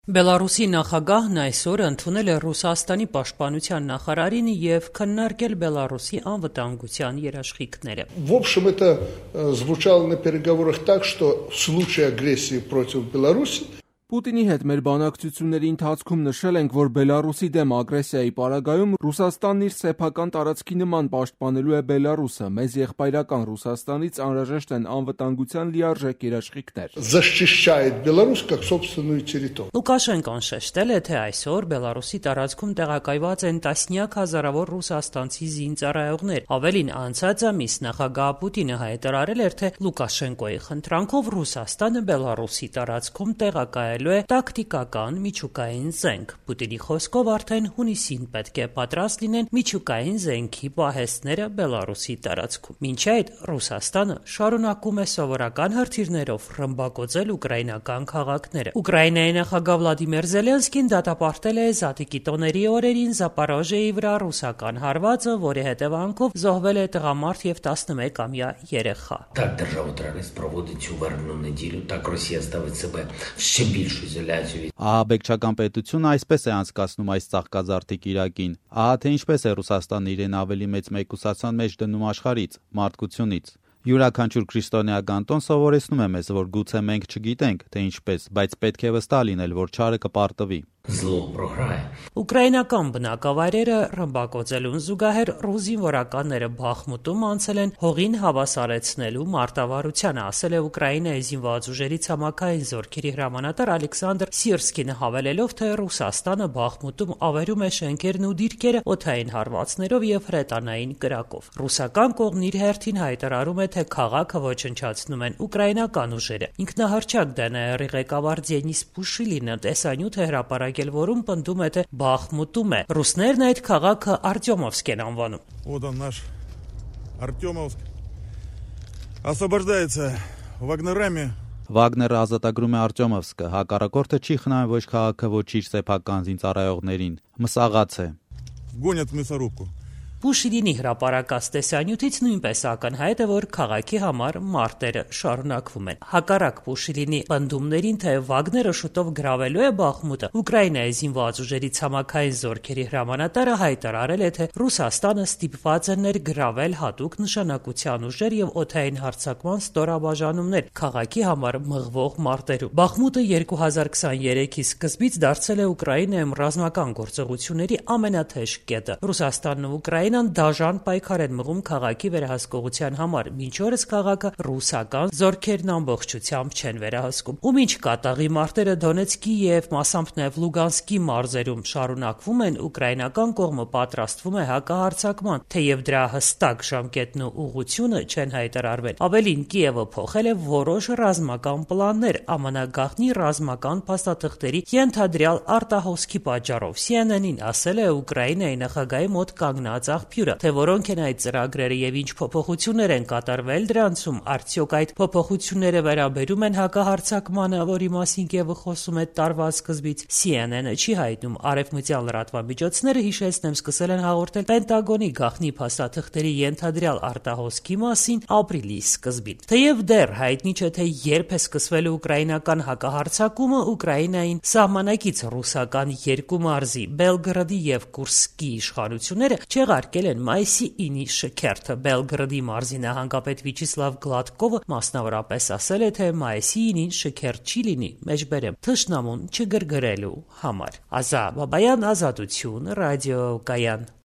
Բելարուսի նախագահն այսօր ընդունել է Ռուսաստանի պաշտպանության նախարարին և քննարկել Բելարուսի անվտանգության երաշխիքները։ В общем, это звучало на переговорах так, что в случае агрессии против Беларуси Պուտինի հետ մեր բանակցությունների ընթացքում նշել ենք, որ Բելարուսի դեմ ագրեսիայի պարագայում Ռուսաստանն իր սեփական տարածքի նման պաշտպանելու է Բելարուսը, մեզ եղբայրական Ռուսաստանից անհրաժեշտ են անվտանգության լիարժեք երաշխիքներ։ защищает Беларусь как собственную территорию. Լուկաշենկոն շեշտել է, թե այսօր Բելարուսի տարածքում տեղակայված են տասնյակ հազարավոր ռուսաստանցի զինծառայողներ։ Ավելին, անցած ամիս նախագահ Պուտինը հայտարարել էր, թե Լուկաշենկոյի խնդրանքով Ռուսաստանը Բելարուսի տարածքում տեղակայել է տակտիկական միջուկային զենք։ Պուտինի խոսքով արդեն հունիսին պետք է պատրաստ լինեն միջուկային զենքի պահեստները Բելարուսի տարածքում։ Մինչ այդ Ռուսաստանը շարունակում է սովորական հրթիռներով ռմբակոծել ուկրաինական քաղաքները։ Ուկրաինայի նախագահ Վլադիմիր Զելենսկին դատապարտել է Զատիկի տոների օրերին Զապորոժիեի վրա ռուսական հարվածը, որի հետևանքով զոհվել է տղամարդ և 11-ամյա երեխա։ Так держава-терорист проводить цю вербну неділю, так Росія ставить себе в ще більшу ізоляцію. Ահաբեկչական պետությունը այսպես է անցկացնում այս ծաղկազարդիկ Իրաքին։ Ահա թե ինչպես է Ռուսաստանը իրեն ավելի մեծ մեկուսացան մեջ դնում աշխարհից, մարդկությունից։ Յուրաքանչյուր քրիստոնեական տոն սովորեցնում է մեզ, որ գուցե մենք չգիտենք, թե ինչպես, բայց պետք է վստահ լինել, որ չարը կպարտվի։ Зло програє. Ուկրաինական բնակավայրերը ռմբակոծելուն զուգահեռ ռուս զինվորականները Բախմուտում անցել են հողին հավասարեցնելու մարտավարությանը, ասել է Ուկրաինայի զինված ուժերի ցամաքային զորքերի հրամանատար Ալեքսանդր Սիրսկին, հավելելով, թե Ռուսաստանը Բախմուտում ավերում է շենքերն ու դիրքերը օդային հարվածներով և հրետանային կրակով։ Ռուսական կողմն իր հերթին հայտարարում է, թե քաղաքը ոչնչացնում են ուկրաինական ուժերը։ Ինքնահռչակ ԴՆՌ-ի ղեկավար Դենիս Պուշիլինը տեսանյութ է հրապարակել, որում պնդում է, թե Բախմուտում է։ Ռուսներն այդ քաղաքը Արտյոմովսկ են անվանում։ Вот он наш Артемовск. Освобождается Вагнерами. Վագները ազատագրում է Արտյոմովսկը, հակառակորդը չի խնայում ոչ քաղաքը, ոչ իր սեփական զինծառայողներին։ Մսաղաց է։ Гонят в мясорубку. Պուշիլինի հրապարակած տեսանյութից նույնպես ակնհայտ է, որ քաղաքի համար մարտերը շարունակվում են։ Հակառակ Պուշիլինի պնդումներին, թե Վագները շուտով գրավելու է Բախմուտը, Ուկրաինայի զինված ուժերի ցամաքային զորքերի հրամանատարը հայտարարել է, թե Ռուսաստանը ստիպված է ներգրավել հատուկ նշանակության ուժեր և օդային հարձակման ստորաբաժանումներ քաղաքի համար մղվող մարտերում։ Բախմուտը 2023-ի սկզբից դարձել է Ուկրաինայում ռազմական գործողությունների ամենաթեժ կետը։ Ռուսաստանն ու Ուկրաինան դաժան պայքար են մղում քաղաքի վերահսկողության համար, մինչ օրս քաղաքը ռուսական զորքերն ամբողջությամբ չեն վերահսկում։ Ու մինչ կատաղի մարտերը Դոնեցկի և մասամբ նաև Լուգանսկի մարզերում շարունակվում են, ուկրաինական կողմը պատրաստվում է հակահարձակման, թեև դրա հստակ ժամկետն ու ուղղությունը չեն հայտարարվել։ Ավելին, Կիևը փոխել է որոշ ռազմական պլաններ ԱՄՆ գաղտնի ռազմական փաստաթղթերի ենթադրյալ արտահոսքի պատճառով։ CNN-ին ասել է Ուկրաինայի նախագահի մոտ կանգնած աղբյուրը, թե որոնք են այդ ծրագրերը և ինչ փոփոխություններ են կատարվել դրանցում, արդյոք այդ փոփոխությունները վերաբերում են հակահարձակմանը, որի մասին Կիևը խոսում է տարվա սկզբից։ CNN-ը չի հայտնում։ Արևմտյան լրատվամիջոցները, հիշեցնեմ, սկսել են հաղորդել Պենտագոնի գաղտնի փաստաթղթերի ենթադրյալ արտահոսքի մասին ապրիլի սկզբին։ Թեև դեռ հայտնի չէ, թե երբ է սկսվելու ուկրաինական հակահարձակումը, Ուկրաինային սահմանակից ռուսական երկու մարզի՝ Բելգրադի և Կուրսկի իշխանությունները չեղարկել են մայիսի 9-ի շքերթը։ Բելգրադի մարզի նահանգապետ Վիչիսլավ Գլադկովը մասնավորապես ասել է, թե մայիսի 9-ին շքերթ չի լինի, մեջբերեմ, թշնամուն չգրգրելու համար։ Ազա Բաբայան, Ազատություն, ռադիո Կայան։